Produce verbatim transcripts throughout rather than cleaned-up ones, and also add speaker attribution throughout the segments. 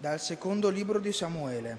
Speaker 1: Dal secondo libro di Samuele.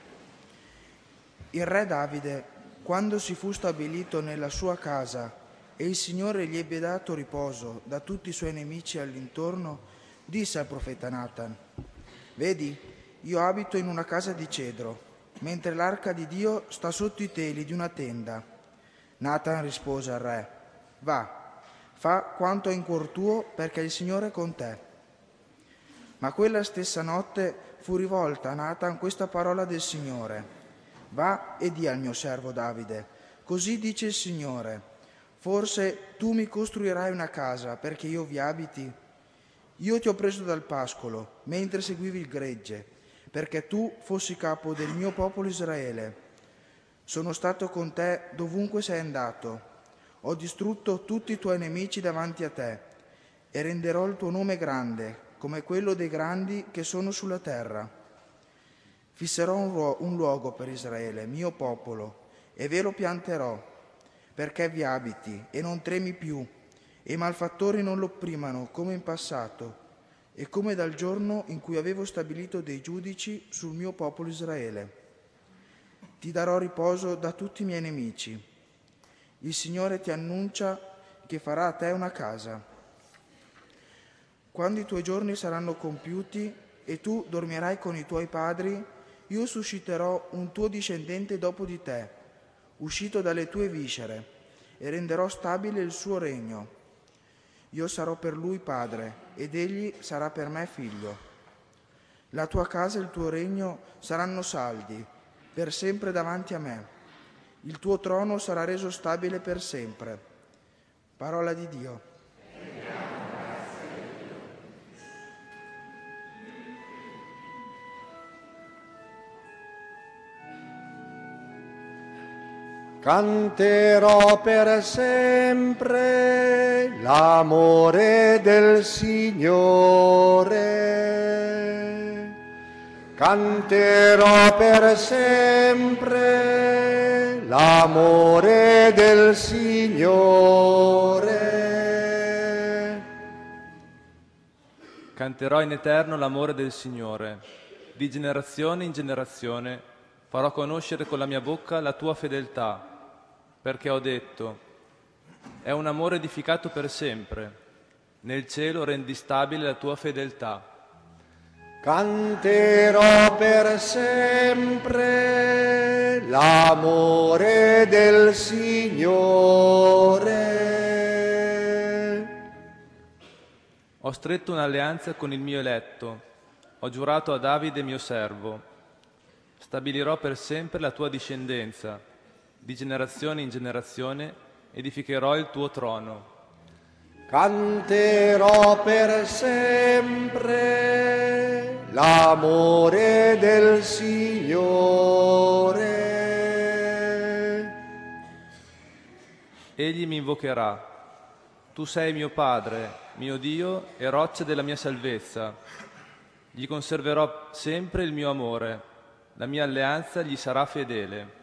Speaker 1: Il re Davide, quando si fu stabilito nella sua casa e il Signore gli ebbe dato riposo da tutti i suoi nemici all'intorno, disse al profeta Natan: «Vedi, io abito in una casa di cedro, mentre l'arca di Dio sta sotto i teli di una tenda». Natan rispose al re: «Va, fa quanto è in cuor tuo, perché il Signore è con te». Ma quella stessa notte fu rivolta a Natan questa parola del Signore: «Va e di al mio servo Davide, così dice il Signore: forse tu mi costruirai una casa perché io vi abiti? Io ti ho preso dal pascolo, mentre seguivi il gregge, perché tu fossi capo del mio popolo Israele. Sono stato con te dovunque sei andato. Ho distrutto tutti i tuoi nemici davanti a te e renderò il tuo nome grande, come quello dei grandi che sono sulla terra. Fisserò un, ruo- un luogo per Israele, mio popolo, e ve lo pianterò, perché vi abiti e non tremi più, e i malfattori non lo opprimano come in passato, e come dal giorno in cui avevo stabilito dei giudici sul mio popolo Israele. Ti darò riposo da tutti i miei nemici. Il Signore ti annuncia che farà a te una casa. Quando i tuoi giorni saranno compiuti e tu dormirai con i tuoi padri, io susciterò un tuo discendente dopo di te, uscito dalle tue viscere, e renderò stabile il suo regno. Io sarò per lui padre, ed egli sarà per me figlio. La tua casa e il tuo regno saranno saldi, per sempre davanti a me. Il tuo trono sarà reso stabile per sempre. Parola di Dio.
Speaker 2: Canterò per sempre l'amore del Signore. Canterò per sempre l'amore del Signore.
Speaker 3: Canterò in eterno l'amore del Signore. Di generazione in generazione farò conoscere con la mia bocca la tua fedeltà. Perché ho detto, è un amore edificato per sempre, nel cielo rendi stabile la tua fedeltà.
Speaker 2: Canterò per sempre l'amore del Signore.
Speaker 3: Ho stretto un'alleanza con il mio eletto, ho giurato a Davide mio servo, stabilirò per sempre la tua discendenza. Di generazione in generazione edificherò il tuo trono.
Speaker 2: Canterò per sempre l'amore del Signore.
Speaker 3: Egli mi invocherà. Tu sei mio Padre, mio Dio e roccia della mia salvezza. Gli conserverò sempre il mio amore, la mia alleanza gli sarà fedele.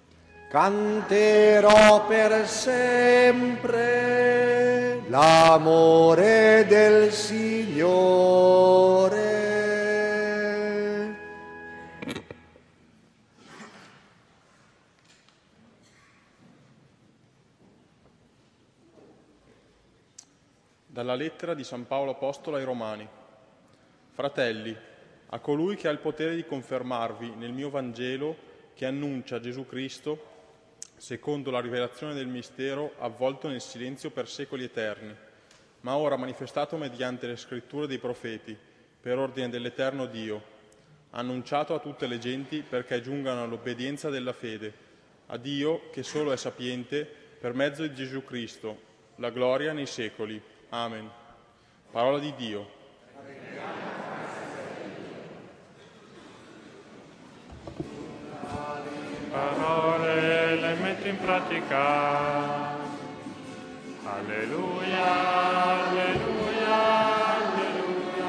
Speaker 2: Canterò per sempre l'amore del Signore.
Speaker 4: Dalla lettera di San Paolo Apostolo ai Romani. Fratelli, a colui che ha il potere di confermarvi nel mio Vangelo, che annuncia Gesù Cristo, secondo la rivelazione del mistero avvolto nel silenzio per secoli eterni, ma ora manifestato mediante le scritture dei profeti, per ordine dell'eterno Dio, annunciato a tutte le genti perché giungano all'obbedienza della fede, a Dio che solo è sapiente, per mezzo di Gesù Cristo, la gloria nei secoli. Amen. Parola di Dio.
Speaker 5: Parole le metto in pratica. Alleluia, alleluia, alleluia.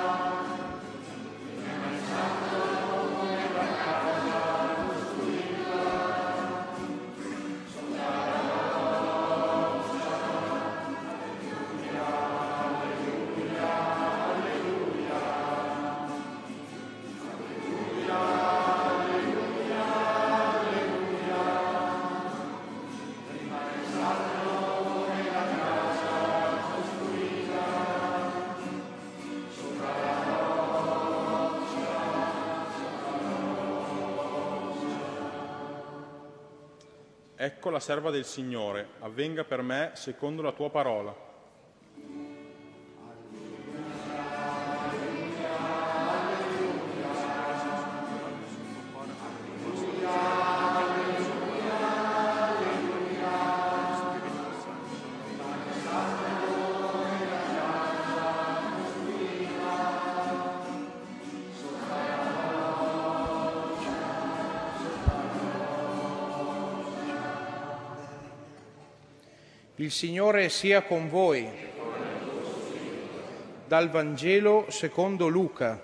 Speaker 5: Nel santo nome la casa costruita, sopra la roccia. Alleluia, alleluia, alleluia.
Speaker 4: ecco la serva del Signore, avvenga per me secondo la tua parola.
Speaker 6: Il Signore sia con voi. Dal Vangelo secondo Luca.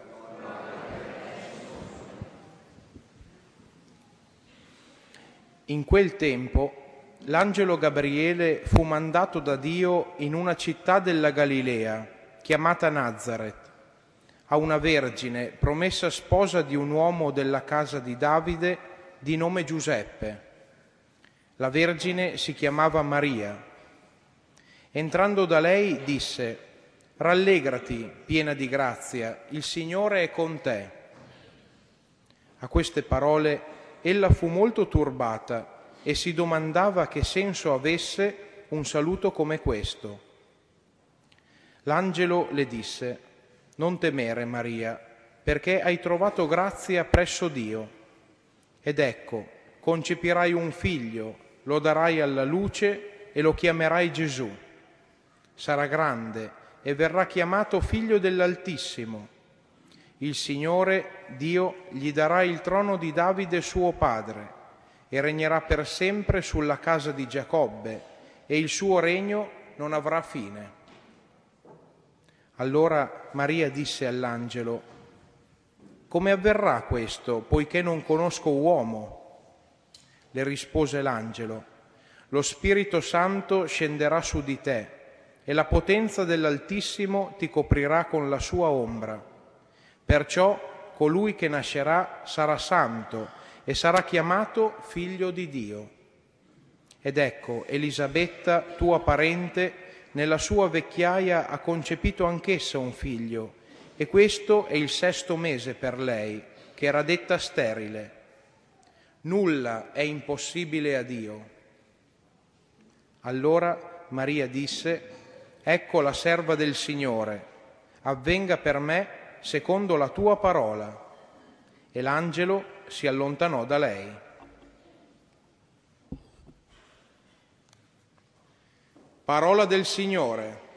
Speaker 6: In quel tempo l'angelo Gabriele fu mandato da Dio in una città della Galilea, chiamata Nazaret, a una vergine promessa sposa di un uomo della casa di Davide di nome Giuseppe. La vergine si chiamava Maria. Entrando da lei disse: «Rallegrati, piena di grazia, il Signore è con te». A queste parole ella fu molto turbata e si domandava che senso avesse un saluto come questo. L'angelo le disse: «Non temere, Maria, perché hai trovato grazia presso Dio. Ed ecco, concepirai un figlio, lo darai alla luce e lo chiamerai Gesù. Sarà grande e verrà chiamato Figlio dell'Altissimo. Il Signore, Dio, gli darà il trono di Davide suo padre e regnerà per sempre sulla casa di Giacobbe e il suo regno non avrà fine». Allora Maria disse all'angelo: «Come avverrà questo, poiché non conosco uomo?» Le rispose l'angelo: «Lo Spirito Santo scenderà su di te e la potenza dell'Altissimo ti coprirà con la sua ombra. Perciò colui che nascerà sarà santo e sarà chiamato Figlio di Dio. Ed ecco, Elisabetta, tua parente, nella sua vecchiaia ha concepito anch'essa un figlio, e questo è il sesto mese per lei, che era detta sterile. Nulla è impossibile a Dio». Allora Maria disse: «Ecco la serva del Signore, avvenga per me secondo la tua parola». E l'angelo si allontanò da lei. Parola del Signore.